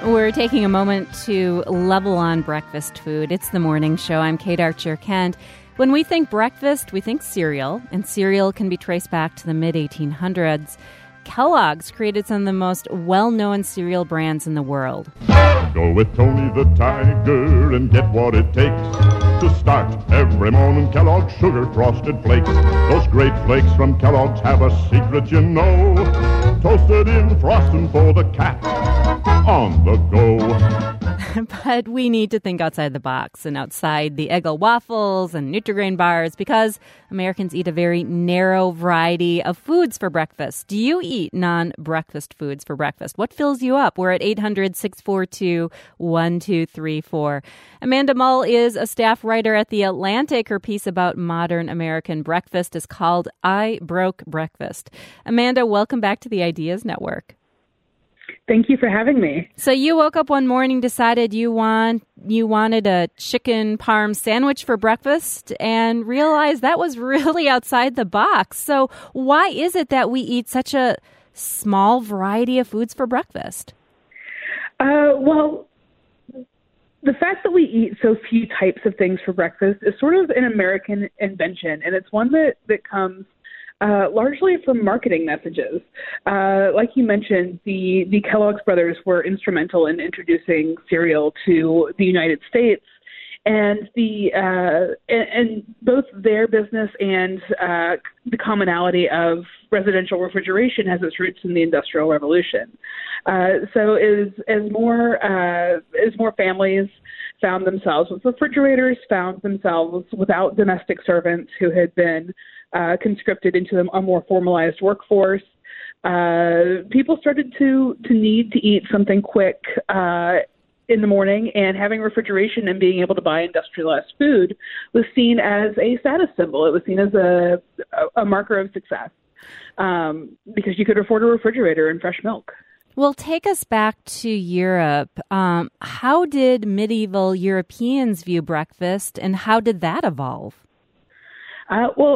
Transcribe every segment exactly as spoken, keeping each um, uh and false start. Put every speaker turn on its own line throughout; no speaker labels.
We're taking a moment to level on breakfast food. It's the morning show. I'm Kate Archer-Kent. When we think breakfast, we think cereal, and cereal can be traced back to the mid eighteen hundreds. Kellogg's created some of the most well-known cereal brands in the world.
Go with Tony the Tiger and get what it takes to start every morning. Kellogg's Sugar Frosted Flakes. Those great flakes from Kellogg's have a secret, you know. Toasted in frosting for the cat on the go.
But we need to think outside the box and outside the Eggo waffles and Nutri-Grain bars because Americans eat a very narrow variety of foods for breakfast. Do you eat non-breakfast foods for breakfast? What fills you up? We're at eight hundred, six four two, one two three four. Amanda Mull is a staff writer at The Atlantic. Her piece about modern American breakfast is called I Broke Breakfast. Amanda, welcome back to the Ideas Network.
Thank you for having me.
So you woke up one morning, decided you want you wanted a chicken parm sandwich for breakfast, and realized that was really outside the box. So why is it that we eat such a small variety of foods for breakfast?
Uh, well, the fact that we eat so few types of things for breakfast is sort of an American invention, and it's one that, that comes Uh, largely from marketing messages. Uh, like you mentioned, the, the Kellogg's brothers were instrumental in introducing cereal to the United States, and the uh, and, and both their business and uh, the commonality of residential refrigeration has its roots in the Industrial Revolution. Uh, so as as more uh, as more families found themselves with refrigerators, found themselves without domestic servants who had been Uh, conscripted into a, a more formalized workforce, uh, people started to, to need to eat something quick uh, in the morning, and having refrigeration and being able to buy industrialized food was seen as a status symbol. It was seen as a, a marker of success um, because you could afford a refrigerator and fresh milk.
Well, take us back to Europe. Um, how did medieval Europeans view breakfast, and how did that evolve?
Uh, well,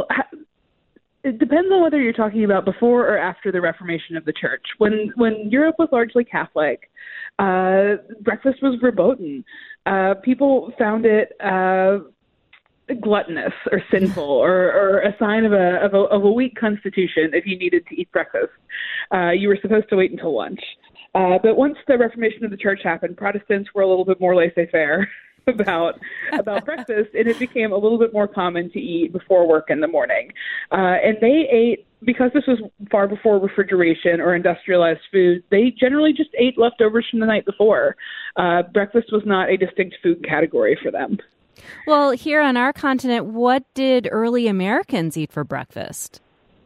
it depends on whether you're talking about before or after the Reformation of the Church. When when Europe was largely Catholic, uh, breakfast was verboten. Uh, people found it uh, gluttonous or sinful, or, or a sign of a, of a of a weak constitution if you needed to eat breakfast. Uh, you were supposed to wait until lunch. Uh, but once the Reformation of the Church happened, Protestants were a little bit more laissez-faire about about breakfast, and it became a little bit more common to eat before work in the morning. Uh, and they ate, because this was far before refrigeration or industrialized food, they generally just ate leftovers from the night before. Uh, breakfast was not a distinct food category for them.
Well, here on our continent, what did early Americans eat for breakfast?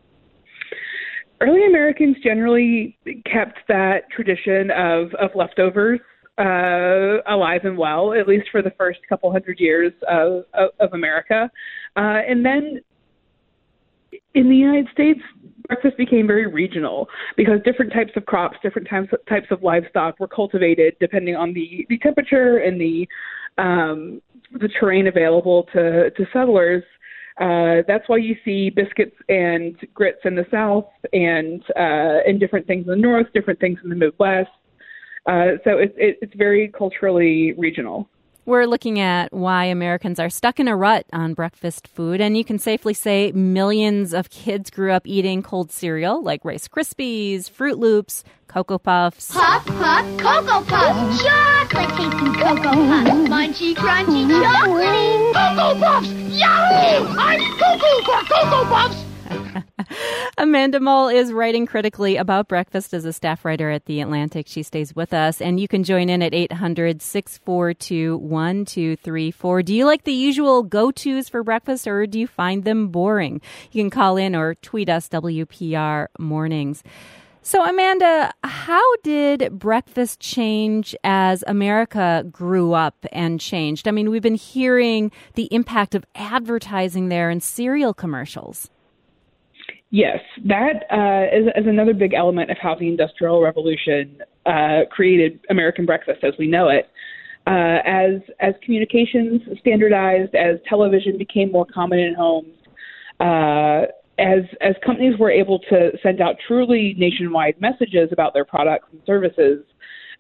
Early Americans generally kept that tradition of, of leftovers Uh, alive and well, at least for the first couple hundred years of, of, of America. Uh, and then in the United States, breakfast became very regional because different types of crops, different types of, types of livestock were cultivated depending on the, the temperature and the um, the terrain available to, to settlers. Uh, that's why you see biscuits and grits in the South, and uh, and different things in the North, different things in the Midwest. Uh, so it, it, it's very culturally regional.
We're looking at why Americans are stuck in a rut on breakfast food, and you can safely say millions of kids grew up eating cold cereal like Rice Krispies, Fruit Loops, Cocoa Puffs.
Puff, puff, Cocoa Puffs. Chocolate tasting Cocoa Puffs. Munchy, crunchy, chocolatey. Cocoa Puffs. Yahoo! I'm Cocoa for Cocoa Puffs.
Amanda Mull is writing critically about breakfast as a staff writer at The Atlantic. She stays with us, and you can join in at eight hundred, six four two, one two three four. Do you like the usual go-tos for breakfast, or do you find them boring? You can call in or tweet us, W P R Mornings. So, Amanda, how did breakfast change as America grew up and changed? I mean, we've been hearing the impact of advertising there in cereal commercials.
Yes, that uh, is, is another big element of how the Industrial Revolution uh, created American breakfast as we know it. Uh, as as communications standardized, as television became more common in homes, uh, as as companies were able to send out truly nationwide messages about their products and services,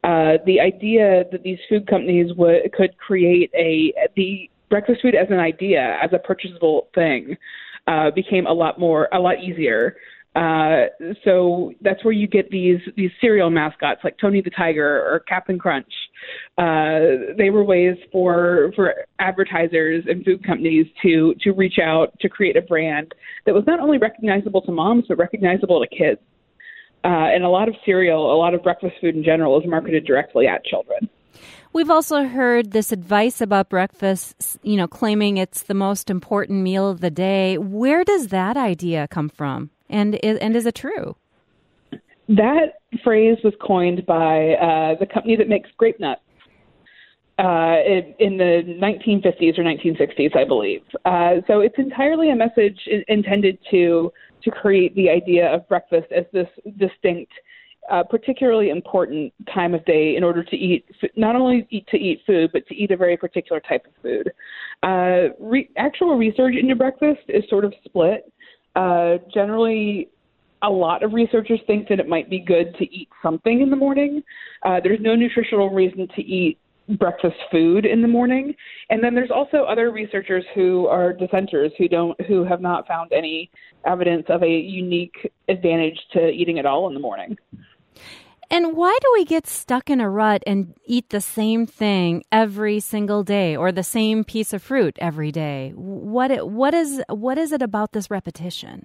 Uh, the idea that these food companies would could create a the breakfast food as an idea, as a purchasable thing, uh, became a lot more, a lot easier. Uh, so that's where you get these these cereal mascots like Tony the Tiger or Captain Crunch. Uh, they were ways for for advertisers and food companies to to reach out to create a brand that was not only recognizable to moms but recognizable to kids. Uh, and a lot of cereal, a lot of breakfast food in general, is marketed directly at children.
We've also heard this advice about breakfast, you know, claiming it's the most important meal of the day. Where does that idea come from? And is, and is it true?
That phrase was coined by uh, the company that makes grape nuts uh, in, in the nineteen fifties or nineteen sixties, I believe. Uh, so it's entirely a message in, intended to to create the idea of breakfast as this distinct, uh, particularly important time of day in order to eat, not only eat to eat food, but to eat a very particular type of food. Uh, re- actual research into breakfast is sort of split. Uh, generally, a lot of researchers think that it might be good to eat something in the morning. Uh, there's no nutritional reason to eat breakfast food in the morning. And then there's also other researchers who are dissenters who don't, who have not found any evidence of a unique advantage to eating at all in the morning.
And why do we get stuck in a rut and eat the same thing every single day or the same piece of fruit every day? What it, what is what is it about this repetition?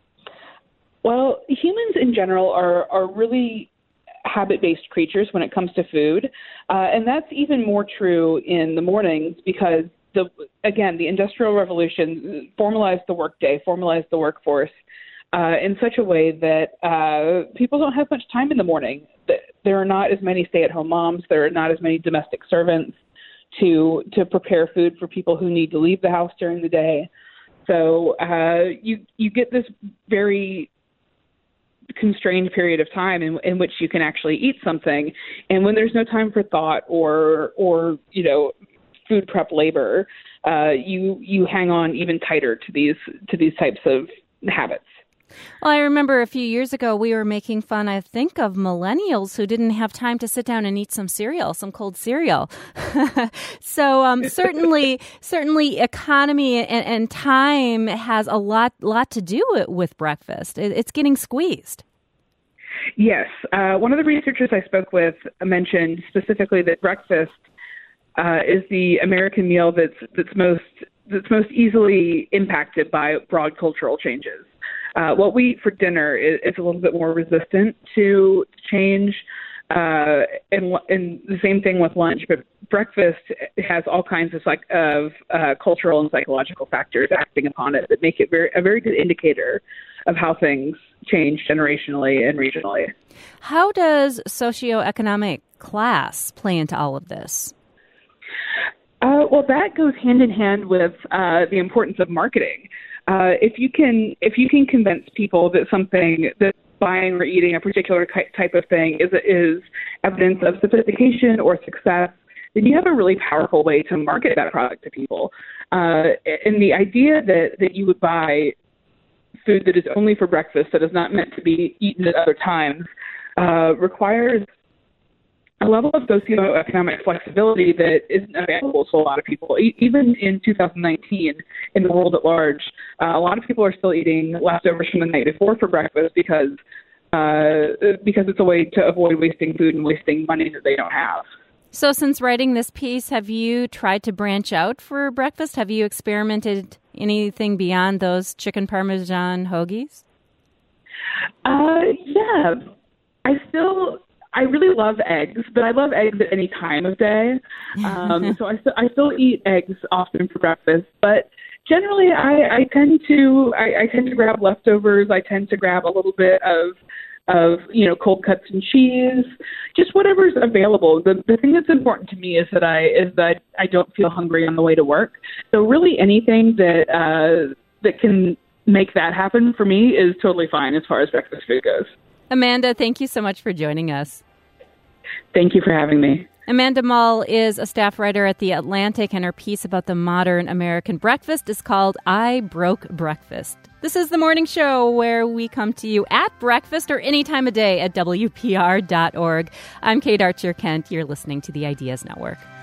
Well, humans in general are, are really habit-based creatures when it comes to food. Uh, and that's even more true in the mornings because, the again, the Industrial Revolution formalized the workday, formalized the workforce, Uh, in such a way that uh, people don't have much time in the morning. There are not as many stay-at-home moms. There are not as many domestic servants to to prepare food for people who need to leave the house during the day. So uh, you you get this very constrained period of time in, in which you can actually eat something, and when there's no time for thought or or you know food prep labor, uh, you you hang on even tighter to these to these types of habits.
Well, I remember a few years ago we were making fun, I think, of millennials who didn't have time to sit down and eat some cereal, some cold cereal. so um, certainly, certainly, economy and, and time has a lot, lot to do with breakfast. It, it's getting squeezed.
Yes, uh, one of the researchers I spoke with mentioned specifically that breakfast uh, is the American meal that's that's most that's most easily impacted by broad cultural changes. Uh, what we eat for dinner is, is a little bit more resistant to change, uh, and, and the same thing with lunch. But breakfast has all kinds of like of uh, cultural and psychological factors acting upon it that make it very a very good indicator of how things change generationally and regionally.
How does socioeconomic class play into all of this?
Uh, well, that goes hand in hand with uh, the importance of marketing. Uh, if you can, if you can convince people that something that buying or eating a particular type of thing is is evidence of sophistication or success, then you have a really powerful way to market that product to people. Uh, and the idea that, that you would buy food that is only for breakfast, that is not meant to be eaten at other times, uh, requires a level of socioeconomic flexibility that isn't available to a lot of people. E- even in two thousand nineteen, in the world at large, uh, a lot of people are still eating leftovers from the night before for breakfast because uh, because it's a way to avoid wasting food and wasting money that they don't have.
So since writing this piece, have you tried to branch out for breakfast? Have you experimented anything beyond those chicken parmesan hoagies?
Uh, yeah. I still... I really love eggs, but I love eggs at any time of day. Um, so I, st- I still eat eggs often for breakfast, but generally I, I tend to I, I tend to grab leftovers. I tend to grab a little bit of of you know cold cuts and cheese, just whatever's available. The the thing that's important to me is that I is that I don't feel hungry on the way to work. So really anything that uh, that can make that happen for me is totally fine as far as breakfast food goes.
Amanda, thank you so much for joining us.
Thank you for having me.
Amanda Mull is a staff writer at The Atlantic, and her piece about the modern American breakfast is called I Broke Breakfast. This is the morning show where we come to you at breakfast or any time of day at W P R dot org. I'm Kate Archer Kent. You're listening to the Ideas Network.